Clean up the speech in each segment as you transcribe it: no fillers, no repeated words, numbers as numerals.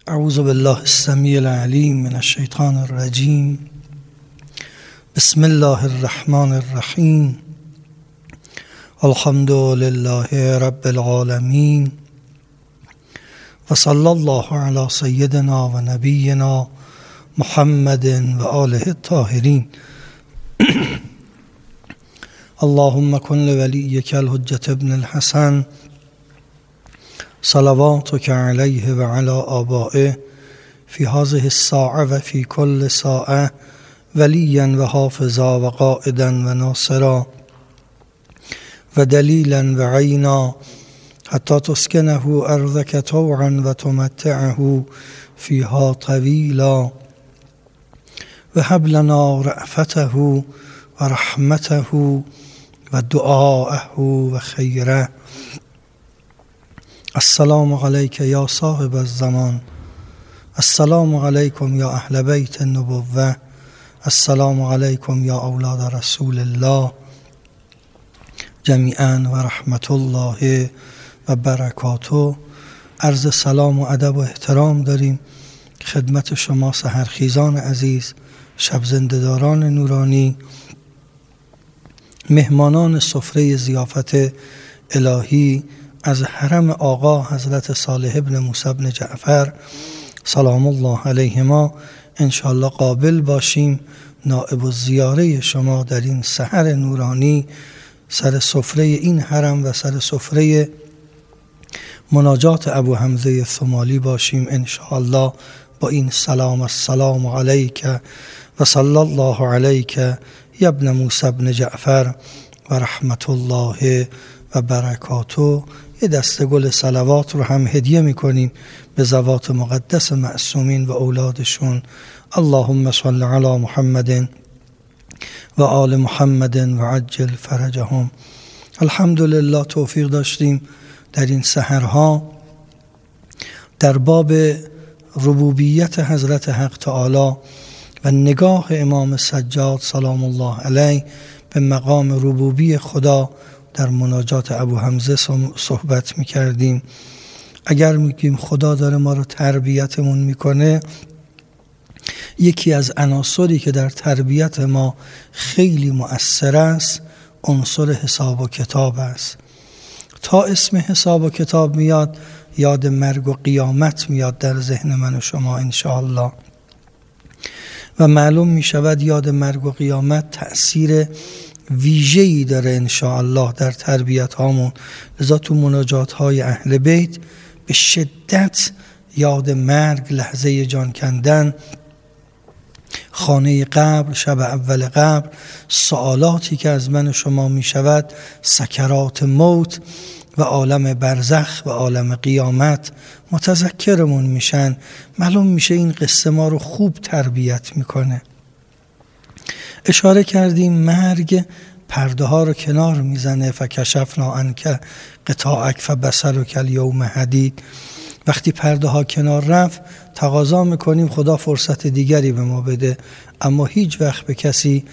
اعوذ بالله السمیع العلیم من الشیطان الرجیم. بسم الله الرحمن الرحیم. الحمد لله رب العالمین و صلی الله علی سیدنا و نبینا محمد و آله الطاهرین. اللهم کن لولیک الحجة ابن الحسن صلواتك علیه و علی آبائه فی هذه الساعة و فی کل ساعة ولیا و حافظا و قائدا و ناصرا و دلیلا و عینا حتی تسکنه ارضک طوعا و تمتعه فیها طویلا و هب لنا رأفته و رحمته و دعاءه و خیره. السلام علیک یا صاحب الزمان، السلام علیکم یا اهل بیت النبوة، السلام علیکم یا اولاد رسول الله جمیعا و رحمت الله و برکاته. عرض سلام و ادب و احترام داریم خدمت شما سحرخیزان عزیز، شب زنده‌داران نورانی، مهمانان سفره ضیافت الهی از حرم آقا حضرت صالح ابن موسی بن جعفر سلام الله علیهما. انشاءالله قابل باشیم نائب الزیاره شما در این سحر نورانی سر سفره این حرم و سر سفره مناجات ابو حمزه ثمالی باشیم انشاءالله با این سلام. السلام علیک و صلی الله علیک یا ابن موسی بن جعفر و رحمت الله و برکاته. یه دسته گل صلوات رو هم هدیه میکنیم به ذوات مقدس معصومین و اولادشون. اللهم صل علی محمد و آل محمد و عجل فرجهم. الحمدلله توفیق داشتیم در این سحرها در باب ربوبیت حضرت حق تعالی و نگاه امام سجاد سلام الله علیه به مقام ربوبی خدا در مناجات ابو حمزه صحبت میکردیم. اگر میگیم خدا داره ما رو تربیتمون میکنه، یکی از عناصری که در تربیت ما خیلی مؤثر است عنصر حساب و کتاب است. تا اسم حساب و کتاب میاد یاد مرگ و قیامت میاد در ذهن من و شما انشاءالله و معلوم میشود یاد مرگ و قیامت تأثیر ویژه‌ای داره انشاءالله در تربیت هامون. لذا تو مناجات های اهل بیت به شدت یاد مرگ، لحظه جان کندن، خانه قبر، شب اول قبر، سوالاتی که از من و شما می شود، سکرات موت و عالم برزخ و عالم قیامت متذکرمون میشن. معلوم میشه این قصه ما رو خوب تربیت میکنه. اشاره کردیم مرگ پرده ها رو کنار میزنه. فکشفنا عنک غطاءک فبصرک الیوم حدید. وقتی پرده ها کنار رفت تقاضا میکنیم خدا فرصت دیگری به ما بده، اما هیچ وقت به کسی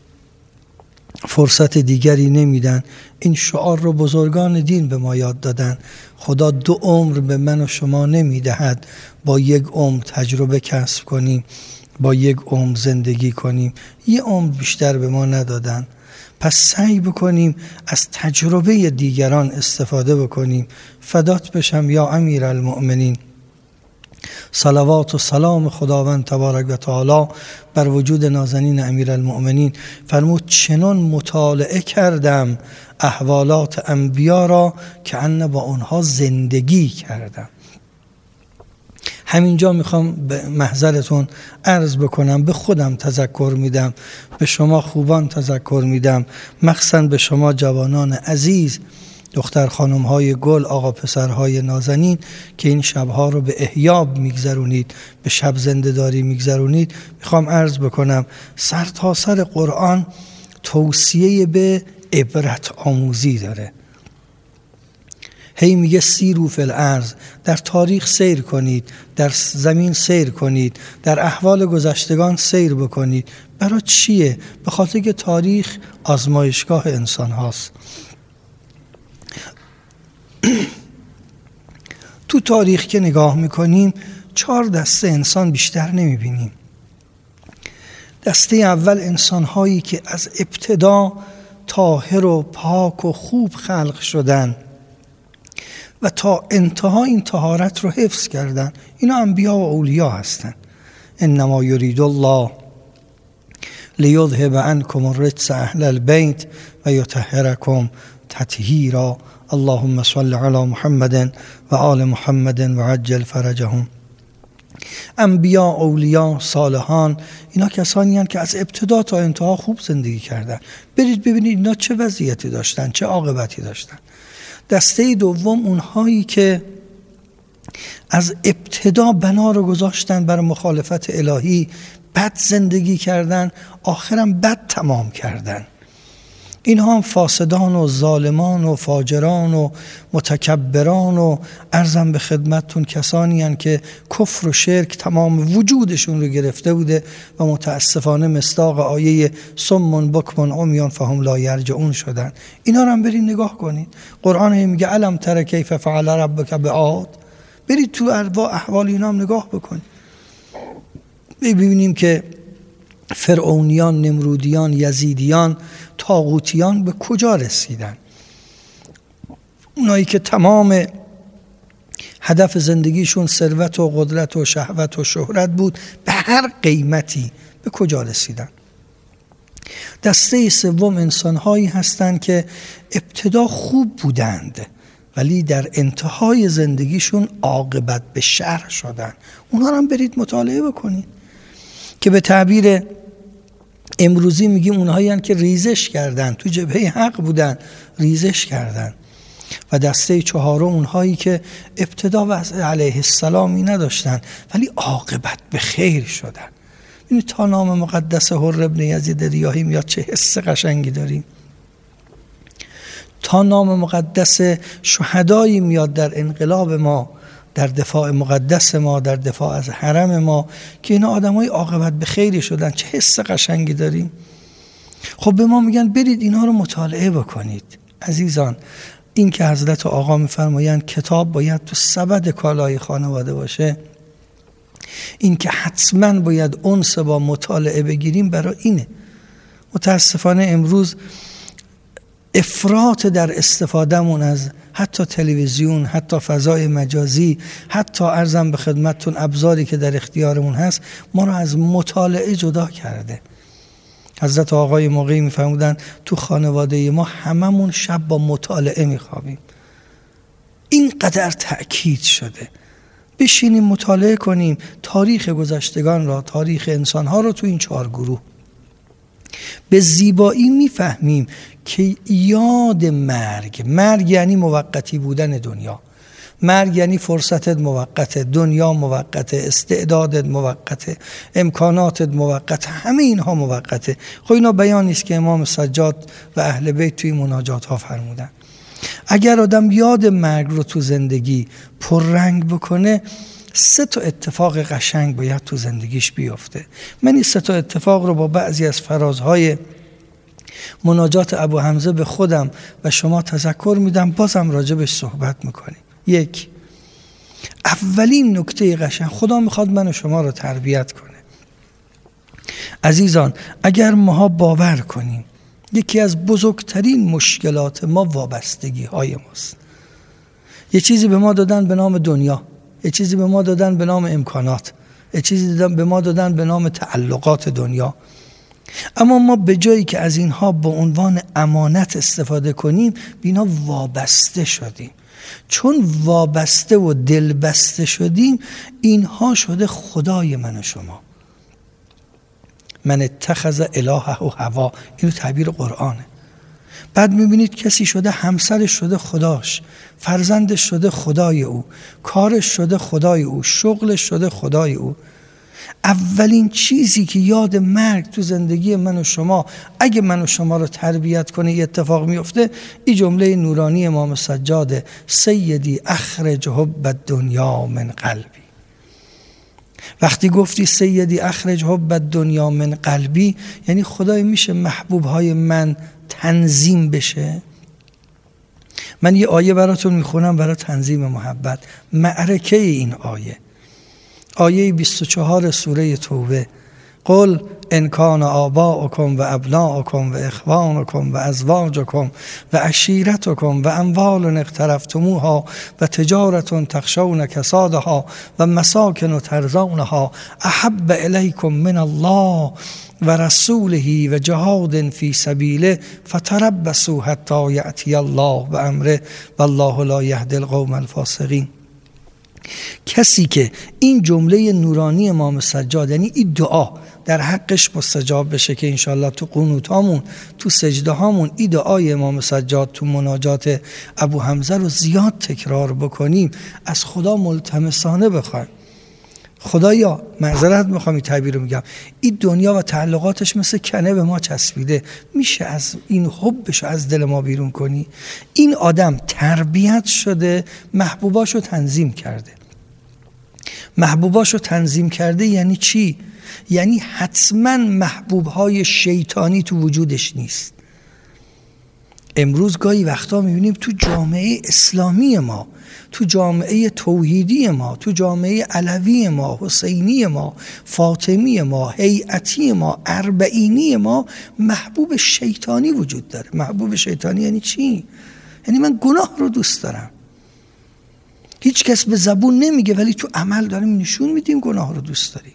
فرصت دیگری نمیدن. این شعار رو بزرگان دین به ما یاد دادن. خدا 2 عمر به من و شما نمیدهد با 1 عمر تجربه کسب کنیم، با 1 عمر زندگی کنیم. 1 عمر بیشتر به ما ندادن. پس سعی بکنیم از تجربه دیگران استفاده بکنیم. فدات بشم یا امیر المؤمنین. صلوات و سلام خداوند تبارک و تعالی بر وجود نازنین امیر المؤمنین. فرمود چنان مطالعه کردم احوالات انبیا را که ان با اونها زندگی کردم. همینجا میخوام به محضرتون عرض بکنم، به خودم تذکر میدم، به شما خوبان تذکر میدم، مخصوصا به شما جوانان عزیز، دختر خانم های گل، آقا پسرهای نازنین که این شبها رو به احیاب میگذرونید، به شب زنده‌داری میگذرونید. میخوام عرض بکنم سر تا سر قرآن توصیه به عبرت آموزی داره. هی میگه سیرو فی الارض، در تاریخ سیر کنید، در زمین سیر کنید، در احوال گذشتگان سیر بکنید. برای چیه؟ به خاطر که تاریخ آزمایشگاه انسان هاست. تو تاریخ که نگاه میکنیم 4 دسته انسان بیشتر نمیبینیم. دسته اول انسان‌هایی که از ابتدا طاهر و پاک و خوب خلق شدن و تا انتها این طهارت رو حفظ کردن. اینا انبیا و اولیا هستن. انما یرید الله لیذهب عنکم الرجس اهل البیت و یطهرکم تطهیرا. اللهم صل علی محمد و آل محمد و عجل فرجهم. انبیا، اولیا، صالحان، اینا کسانی هستند که از ابتدا تا انتها خوب زندگی کردن. برید ببینید اینا چه وضعیتی داشتن، چه عاقبتی داشتن. دسته دوم اونهایی که از ابتدا بنا رو گذاشتن بر مخالفت الهی، بد زندگی کردن، آخرم بد تمام کردن. اینها هم فاسدان و ظالمان و فاجران و متکبران و عرضم به خدمتتون کسانی هستند که کفر و شرک تمام وجودشون رو گرفته بوده و متاسفانه مصداق آیه صم بکم عمیان فهم لا یرجعون شدن. اینا رو هم برید نگاه کنید. قرآن میگه الم تر کیف فعل ربک بعاد. برید تو احوال اینا هم نگاه بکنید. ببینیم که فرعونیان، نمرودیان، یزیدیان، طاغوتیان به کجا رسیدن. اونایی که تمام هدف زندگیشون ثروت و قدرت و شهوت و شهرت بود، به هر قیمتی به کجا رسیدن. دسته سوم انسان‌هایی هستند که ابتدا خوب بودند ولی در انتهای زندگیشون عاقبت به شر شدن. اونها رو هم برید مطالعه بکنید که به تعبیر امروزی میگیم اونهایی هستند که ریزش کردن، تو جبهه حق بودن، ریزش کردن. و دسته چهارم اونهایی که ابتدا وضع علیه السلامی نداشتن ولی عاقبت به خیر شدن. این تا نام مقدس حر ابن یزید ریاحی میاد چه حس قشنگی داریم. تا نام مقدس شهدایی میاد در انقلاب ما، در دفاع مقدس ما، در دفاع از حرم ما، که اینا آدمای عاقبت به خیری شدن. چه حس قشنگی داریم. خب به ما میگن برید اینا رو مطالعه بکنید. عزیزان، این که حضرت آقا میفرمایند کتاب باید تو سبد کالای خانواده باشه، این که حتما باید انس با مطالعه بگیریم، برای اینه. متاسفانه امروز افراط در استفادهمون از حتی تلویزیون، حتی فضای مجازی، حتی عرضم به خدمتتون ابزاری که در اختیارمون هست، ما رو از مطالعه جدا کرده. حضرت آقای موقعی میفرمودن تو خانواده ما هممون شب با مطالعه میخوابیم. اینقدر تأکید شده. بشینیم مطالعه کنیم تاریخ گذشتگان را، تاریخ انسانها را تو این 4 گروه. به زیبایی میفهمیم که یاد مرگ یعنی موقتی بودن دنیا. مرگ یعنی فرصتت موقته، دنیا موقته، استعدادت موقته، امکاناتت موقته، همه اینها موقته. خب اینا بیانی است که امام سجاد و اهل بیت توی مناجات ها فرمودن. اگر آدم یاد مرگ رو تو زندگی پررنگ بکنه، 3 تا اتفاق قشنگ باید تو زندگیش بیفته. من این 3 تا اتفاق رو با بعضی از فرازهای مناجات ابو حمزه به خودم و شما تذکر میدم، بازم راجبش صحبت میکنیم. 1، اولین نکته قشنگ، خدا میخواد من و شما رو تربیت کنه. عزیزان، اگر ما باور کنیم یکی از بزرگترین مشکلات ما وابستگی های ماست. یه چیزی به ما دادن به نام دنیا، یه چیزی به ما دادن به نام امکانات، یه چیزی به ما دادن به نام تعلقات دنیا، اما ما به جایی که از اینها به عنوان امانت استفاده کنیم، بینا وابسته شدیم. چون وابسته و دلبسته شدیم، اینها شده خدای من و شما. من اتخذ الهه و هوا، اینو تعبیر قرآنه. بعد میبینید کسی شده همسرش شده خداش، فرزندش شده خدای او، کارش شده خدای او، شغلش شده خدای او. اولین چیزی که یاد مرگ تو زندگی من و شما، اگه من و شما رو تربیت کنه، یه اتفاق میفته. این جمله نورانی امام سجاده: سیدی اخرج حب الدنیا من قلبی. وقتی گفتی سیدی اخرج حب الدنیا من قلبی، یعنی خدای میشه محبوبهای من تنظیم بشه. من یه آیه براتون میخونم برای تنظیم محبت، معرکه این آیه. آیه 24 سوره توبه: قل ان کان آباؤکم و ابناؤکم و اخوانکم و ازواجکم و عشیرتکم و اموال اقترفتموها و تجارة تخشون کسادها و مساکن ترضونها احب الیکم من الله و رسوله و جهاد فی سبیله فتربصوا حتی یأتی الله بامره والله لا یهدی القوم الفاسقین. کسی که این جمله نورانی امام سجاد، یعنی این دعا در حقش مستجاب بشه که انشالله تو قنوت هامون، تو سجده هامون این دعای امام سجاد تو مناجات ابو حمزه رو زیاد تکرار بکنیم، از خدا ملتمسانه بخوایم: خدایا، معذرت میخوام این تعبیر رو میگم، این دنیا و تعلقاتش مثل کنه به ما چسبیده، میشه از این حبش از دل ما بیرون کنی؟ این آدم تربیت شده، محبوباشو تنظیم کرده. محبوباشو تنظیم کرده یعنی چی؟ یعنی حتما محبوبهای شیطانی تو وجودش نیست. امروز گاهی وقتا میبینیم تو جامعه اسلامی ما، تو جامعه توحیدی ما، تو جامعه علوی ما، حسینی ما، فاطمی ما، هیئتی ما، اربعینی ما، محبوب شیطانی وجود داره. محبوب شیطانی یعنی چی؟ یعنی من گناه رو دوست دارم. هیچ کس به زبون نمیگه ولی تو عمل داریم نشون میدیم گناه رو دوست داریم.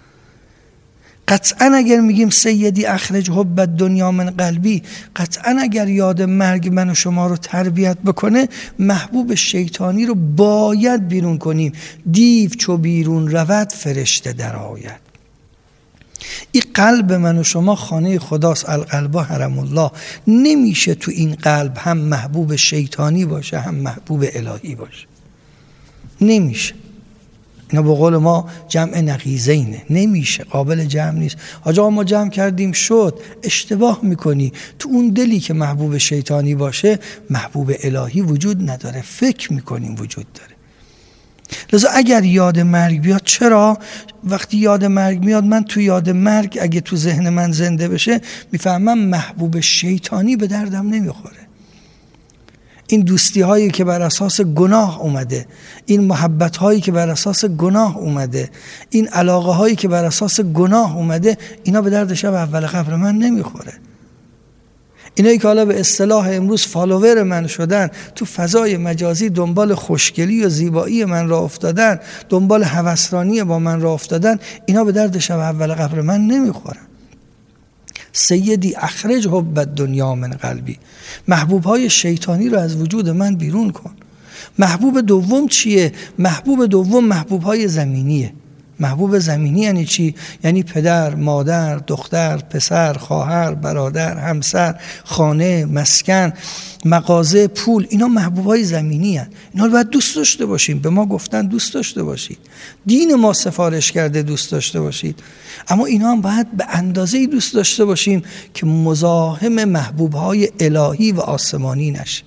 قطعا اگر میگیم سیدی اخرج حب الدنیا من قلبی، قطعا اگر یاد مرگ من و شما رو تربیت بکنه، محبوب شیطانی رو باید بیرون کنیم. دیو چو بیرون رود فرشته در آید. این قلب من و شما خانه خداست، القلب حرم الله. نمیشه تو این قلب هم محبوب شیطانی باشه هم محبوب الهی باشه، نمیشه. اینا به قول ما جمع نقیضینه، نمیشه، قابل جمع نیست. آجا ما جمع کردیم شد، اشتباه میکنی. تو اون دلی که محبوب شیطانی باشه محبوب الهی وجود نداره، فکر میکنیم وجود داره. لذا اگر یاد مرگ بیاد، چرا؟ وقتی یاد مرگ میاد، من تو یاد مرگ اگه تو ذهن من زنده بشه، میفهمم محبوب شیطانی به دردم نمیخوره. این دوستی هایی که بر اساس گناه اومده، این محبت هایی که بر اساس گناه اومده، این علاقه هایی که بر اساس گناه اومده، اینا به درد شب اول قبر من نمیخوره. اینایی که حالا به اصطلاح امروز فالوور من شدن، تو فضای مجازی دنبال خوشگلی و زیبایی من را افتادن، دنبال هوسرانی با من را افتادن، اینا به درد شب اول قبر من نمیخورن. سیدی اخرج حب الدنیا من قلبی، محبوب های شیطانی رو از وجود من بیرون کن. محبوب دوم چیه؟ محبوب دوم محبوب های زمینیه. محبوب زمینی یعنی چی؟ یعنی پدر، مادر، دختر، پسر، خواهر، برادر، همسر، خانه، مسکن، مغازه، پول. اینا محبوب های زمینی هست. اینا رو باید دوست داشته باشیم. به ما گفتن دوست داشته باشید، دین ما سفارش کرده دوست داشته باشید، اما اینا هم باید به اندازه‌ای دوست داشته باشیم که مزاحم محبوب های الهی و آسمانی نشه.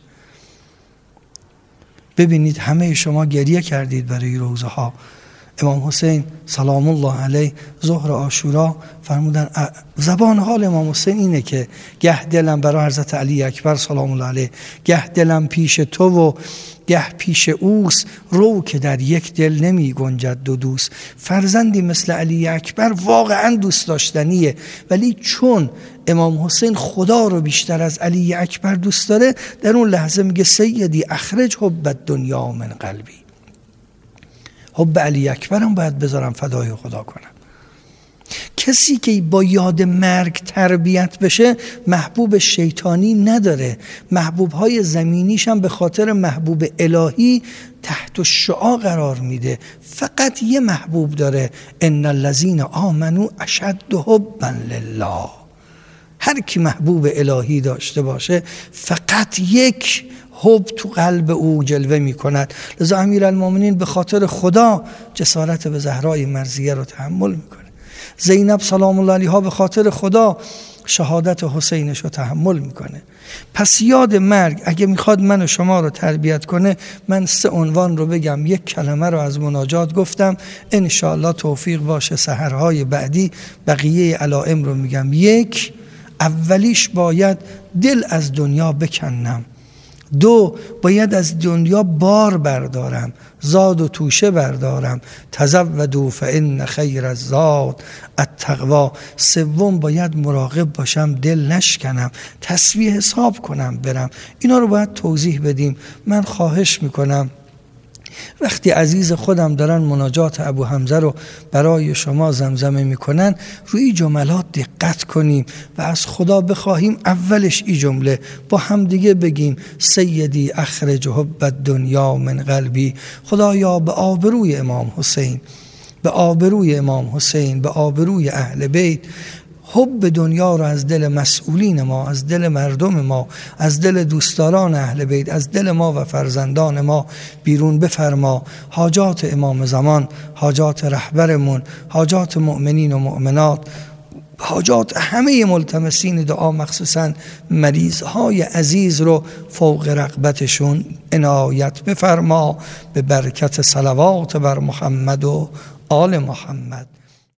ببینید همه شما گریه کردید برای روزه ها. امام حسین سلام الله علیه ظهر عاشورا فرمودن، زبان حال امام حسین اینه که گه دلم برای حضرت علی اکبر سلام الله علیه، گه دلم پیش تو و گه پیش اوست، رو که در یک دل نمی گنجد دو دوست. فرزندی مثل علی اکبر واقعا دوست داشتنیه، ولی چون امام حسین خدا رو بیشتر از علی اکبر دوست داره، در اون لحظه میگه سیدی اخرج حب الدنیا من قلبی. حب علی اکبرم باید بذارم فدای خدا کنم. کسی که با یاد مرگ تربیت بشه محبوب شیطانی نداره. محبوب های زمینیش هم به خاطر محبوب الهی تحت الشعاع قرار میده. فقط یه محبوب داره، ان الذین آمنوا اشد حبا لله. هر کی محبوب الهی داشته باشه فقط یک حب تو قلب او جلوه می کند. لذا امیرالمومنین به خاطر خدا جسارت به زهرای مرضیه رو تحمل میکنه. زینب سلام الله علیها به خاطر خدا شهادت حسینش رو تحمل میکنه. پس یاد مرگ اگه میخواد من و شما رو تربیت کنه، من 3 عنوان رو بگم. یک کلمه رو از مناجات گفتم، انشاءالله توفیق باشه سحرهای بعدی بقیه علائم رو میگم. 1، اولیش باید دل از دنیا بکنم. دو، باید از دنیا بار بردارم، زاد و توشه بردارم. تزودوا فان خیر الزاد التقوا. سوم، باید مراقب باشم دل نشکنم، تسبیح حساب کنم برم. اینا رو باید توضیح بدیم. من خواهش میکنم وقتی عزیز خودم دارن مناجات ابو حمزه رو برای شما زمزمه میکنن، روی این جملات دقت کنیم و از خدا بخواهیم اولش این جمله با همدیگه بگیم: سیدی اخرج حب الدنیا من قلبی. خدایا به آبروی امام حسین، به آبروی امام حسین، به آبروی اهل بیت، حب دنیا رو از دل مسئولین ما، از دل مردم ما، از دل دوستداران اهل بیت، از دل ما و فرزندان ما بیرون بفرما. حاجات امام زمان، حاجات رهبرمون، حاجات مؤمنین و مؤمنات، حاجات همه ملتمسین دعا، مخصوصا مریضهای عزیز رو فوق رغبتشون عنایت بفرما. به برکت صلوات بر محمد و آل محمد.